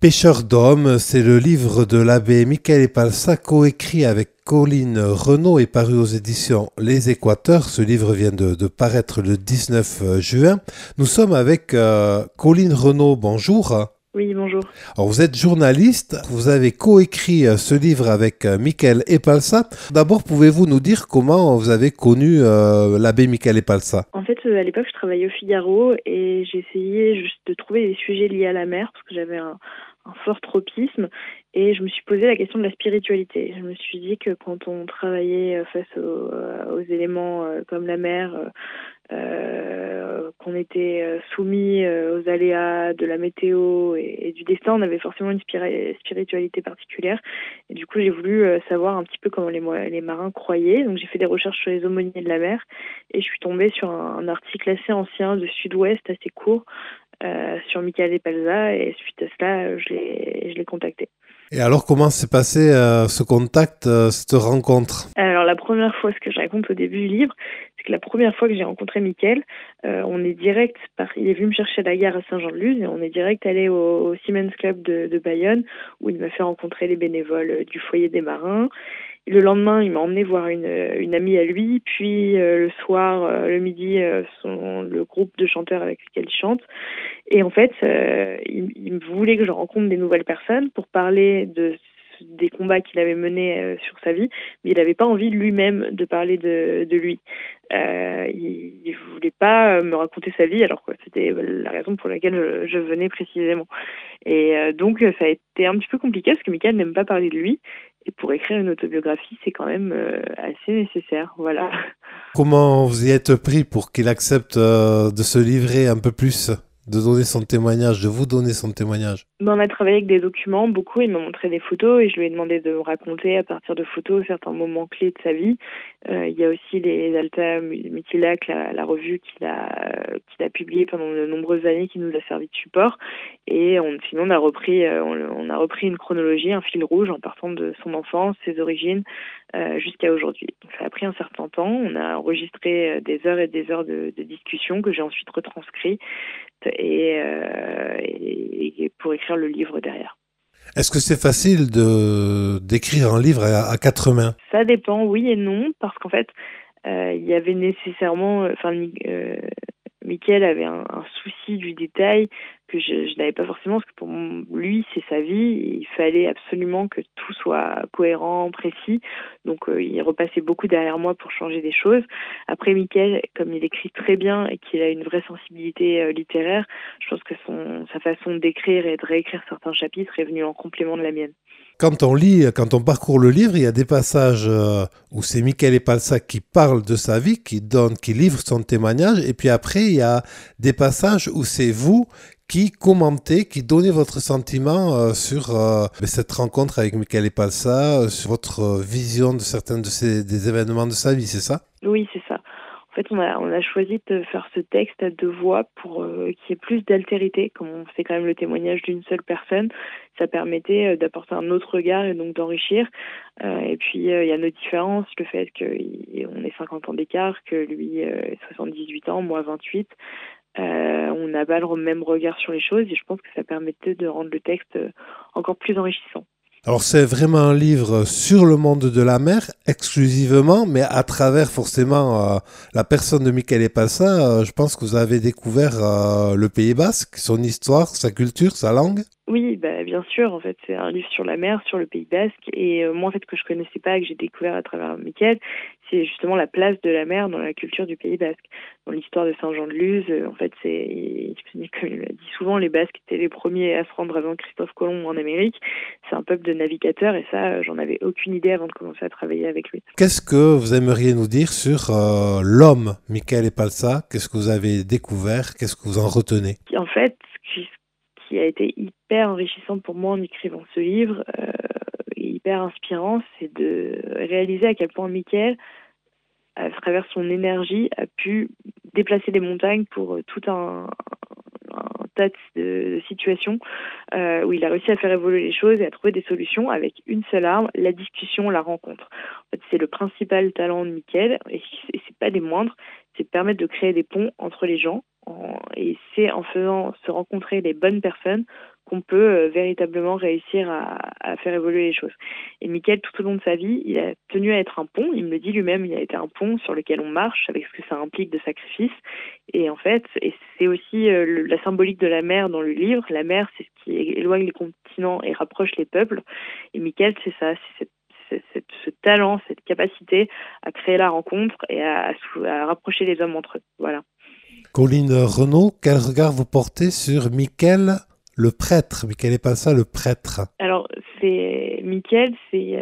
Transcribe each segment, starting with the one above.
Pêcheur d'hommes, c'est le livre de l'abbé Michael Epalsa, coécrit avec Colline Renaud et paru aux éditions Les Équateurs. Ce livre vient de paraître le 19 juin. Nous sommes avec Colline Renaud. Bonjour. Oui, bonjour. Alors, vous êtes journaliste, vous avez coécrit ce livre avec Michael Epalsa. D'abord, pouvez-vous nous dire comment vous avez connu l'abbé Michael Epalsa? En fait, à l'époque, je travaillais au Figaro et j'essayais juste de trouver des sujets liés à la mer parce que j'avais un fort tropisme et je me suis posé la question de la spiritualité. Je me suis dit que quand on travaillait face aux éléments comme la mer, qu'on était soumis aux aléas de la météo et du destin, on avait forcément une spiritualité particulière. Et du coup, j'ai voulu savoir un petit peu comment les marins croyaient. Donc, j'ai fait des recherches sur les aumôniers de la mer et je suis tombée sur un article assez ancien de Sud-Ouest, assez court, sur Michael Epalsa. Et suite à cela, je l'ai contacté. Et alors, comment s'est passé ce contact, cette rencontre? Alors la première fois, ce que je raconte au début du livre, c'est que la première fois que j'ai rencontré Mickaël, on est direct, il est venu me chercher à la gare à Saint-Jean-de-Luz et on est direct allé au Siemens Club de Bayonne où il m'a fait rencontrer les bénévoles du foyer des marins. Et le lendemain, il m'a emmené voir une amie à lui, puis le soir, le midi, le groupe de chanteurs avec lequel il chante. Et en fait, il voulait que je rencontre des nouvelles personnes pour parler des combats qu'il avait menés sur sa vie, mais il n'avait pas envie lui-même de parler de lui. Il ne voulait pas me raconter sa vie, alors que c'était la raison pour laquelle je venais précisément. Et donc, ça a été un petit peu compliqué parce que Michael n'aime pas parler de lui. Et pour écrire une autobiographie, c'est quand même assez nécessaire. Voilà. Comment vous y êtes pris pour qu'il accepte de se livrer un peu plus, de donner son témoignage, de vous donner son témoignage? Ben, on a travaillé avec des documents, beaucoup. Il m'a montré des photos et je lui ai demandé de me raconter à partir de photos certains moments clés de sa vie. Il y a aussi les Alta Mutilac, la revue qu'il a publiée pendant de nombreuses années, qui nous a servi de support. Et sinon, on a repris une chronologie, un fil rouge en partant de son enfance, ses origines, jusqu'à aujourd'hui. Donc, ça a pris un certain temps. On a enregistré des heures et des heures de discussion que j'ai ensuite retranscrit et pour écrire le livre derrière. Est-ce que c'est facile de d'écrire un livre à quatre mains? Ça dépend, oui et non, parce qu'en fait, il y avait nécessairement, Mickaël avait un souci du détail que je n'avais pas forcément, parce que pour lui, c'est sa vie, et il fallait absolument que tout soit cohérent, précis. Donc, il repassait beaucoup derrière moi pour changer des choses. Après, Mickaël, comme il écrit très bien et qu'il a une vraie sensibilité littéraire, je pense que sa façon d'écrire et de réécrire certains chapitres est venue en complément de la mienne. Quand on lit, quand on parcourt le livre, il y a des passages où c'est Michael Epalsa qui parle de sa vie, qui livre son témoignage, et puis après, il y a des passages où c'est vous qui commentez, qui donnez votre sentiment sur cette rencontre avec Michael Epalsa, sur votre vision de certains des événements de sa vie, c'est ça? Oui, c'est ça. En fait, on a choisi de faire ce texte à deux voix pour qu'il y ait plus d'altérité. Comme on fait quand même le témoignage d'une seule personne, ça permettait d'apporter un autre regard et donc d'enrichir. Et puis, il y a nos différences, le fait qu'on ait 50 ans d'écart, que lui ait 78 ans, moi 28. On n'a pas le même regard sur les choses et je pense que ça permettait de rendre le texte encore plus enrichissant. Alors c'est vraiment un livre sur le monde de la mer exclusivement, mais à travers forcément la personne de Michael Epalsa, je pense que vous avez découvert le Pays Basque, son histoire, sa culture, sa langue. Oui, bah, bien sûr. En fait, c'est un livre sur la mer, sur le Pays Basque. Et moi, en fait, que je connaissais pas, que j'ai découvert à travers Mickaël, c'est justement la place de la mer dans la culture du Pays Basque. Dans l'histoire de Saint-Jean-de-Luz, en fait, comme il l'a dit souvent, les Basques étaient les premiers à se rendre avant Christophe Colomb en Amérique. C'est un peuple de navigateurs et ça, j'en avais aucune idée avant de commencer à travailler avec lui. Qu'est-ce que vous aimeriez nous dire sur l'homme Michael Epalsa? Qu'est-ce que vous avez découvert? Qu'est-ce que vous en retenez? En fait, ce qui a été hyper enrichissant pour moi en écrivant ce livre, et hyper inspirant, c'est de réaliser à quel point Mickaël, à travers son énergie, a pu déplacer des montagnes pour tout un tas de situations où il a réussi à faire évoluer les choses et à trouver des solutions avec une seule arme, la discussion, la rencontre. En fait, c'est le principal talent de Mickaël et c'est pas des moindres, c'est de permettre de créer des ponts entre les gens et c'est en faisant se rencontrer les bonnes personnes qu'on peut véritablement réussir à faire évoluer les choses. Et Michael, tout au long de sa vie, il a tenu à être un pont. Il me le dit lui-même, il a été un pont sur lequel on marche, avec ce que ça implique de sacrifice. Et en fait, et c'est aussi la symbolique de la mer dans le livre. La mer, c'est ce qui éloigne les continents et rapproche les peuples. Et Michael, c'est ça, ce talent, cette capacité à créer la rencontre et à rapprocher les hommes entre eux. Voilà. Colline Renaud, quel regard vous portez sur Michael le prêtre, Michael Epalsa le prêtre? Alors, Michael, c'est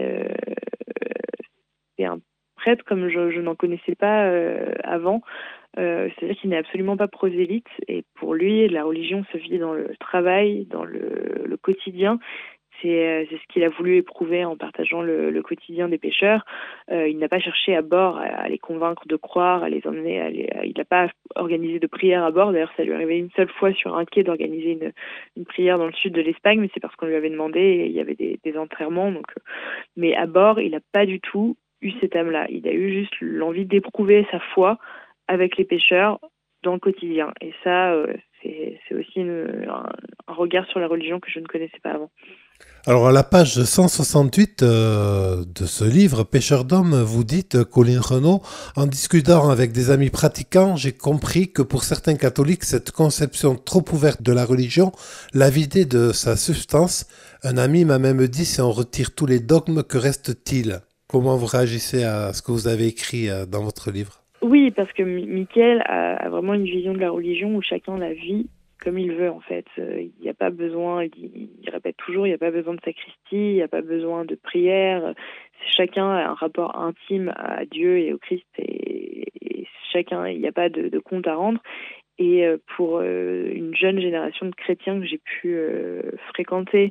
un prêtre comme je n'en connaissais pas avant. C'est-à-dire qu'il n'est absolument pas prosélyte et pour lui, la religion se vit dans le travail, dans le quotidien. C'est ce qu'il a voulu éprouver en partageant le quotidien des pêcheurs. Il n'a pas cherché à bord à les convaincre de croire, à les emmener. Il n'a pas organisé de prière à bord. D'ailleurs, ça lui est arrivé une seule fois sur un quai d'organiser une prière dans le sud de l'Espagne, mais c'est parce qu'on lui avait demandé et il y avait des enterrements. Mais à bord, il n'a pas du tout eu cette âme-là. Il a eu juste l'envie d'éprouver sa foi avec les pêcheurs dans le quotidien. Et ça, c'est aussi un regard sur la religion que je ne connaissais pas avant. Alors, à la page 168 de ce livre, Pêcheur d'hommes, vous dites, Colline Renaud, en discutant avec des amis pratiquants, j'ai compris que pour certains catholiques, cette conception trop ouverte de la religion l'a vidée de sa substance. Un ami m'a même dit, si on retire tous les dogmes, que reste-t-il? Comment vous réagissez à ce que vous avez écrit dans votre livre? Oui, parce que Michael a vraiment une vision de la religion où chacun la vit comme il veut en fait. Il n'y a pas besoin, il répète toujours, il n'y a pas besoin de sacristie, il n'y a pas besoin de prière. Chacun a un rapport intime à Dieu et au Christ et chacun, il n'y a pas de compte à rendre. Et pour une jeune génération de chrétiens que j'ai pu fréquenter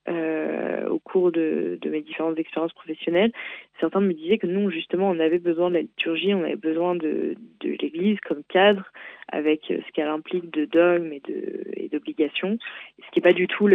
au cours de mes différentes expériences professionnelles, certains me disaient que nous, justement, on avait besoin de la liturgie, on avait besoin de l'Église comme cadre, avec ce qu'elle implique de dogmes et d'obligations, ce qui n'est pas du tout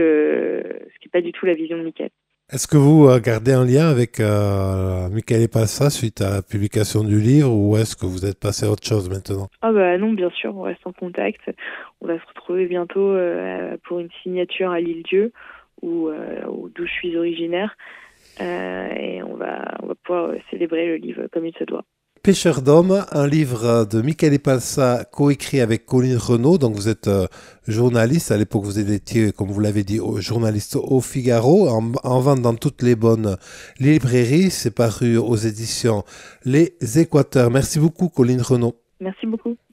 la vision de Michael. Est-ce que vous gardez un lien avec Michael Epalsa suite à la publication du livre ou est-ce que vous êtes passé à autre chose maintenant? Ah bah non, bien sûr, on reste en contact. On va se retrouver bientôt pour une signature à l'Île-Dieu, d'où je suis originaire, et on va pouvoir célébrer le livre comme il se doit. Pêcheur d'hommes, un livre de Michael Epalsa coécrit avec Colline Renaud. Donc vous êtes journaliste, à l'époque vous étiez, comme vous l'avez dit, journaliste au Figaro, en vente dans toutes les bonnes librairies. C'est paru aux éditions Les Équateurs. Merci beaucoup Colline Renaud. Merci beaucoup.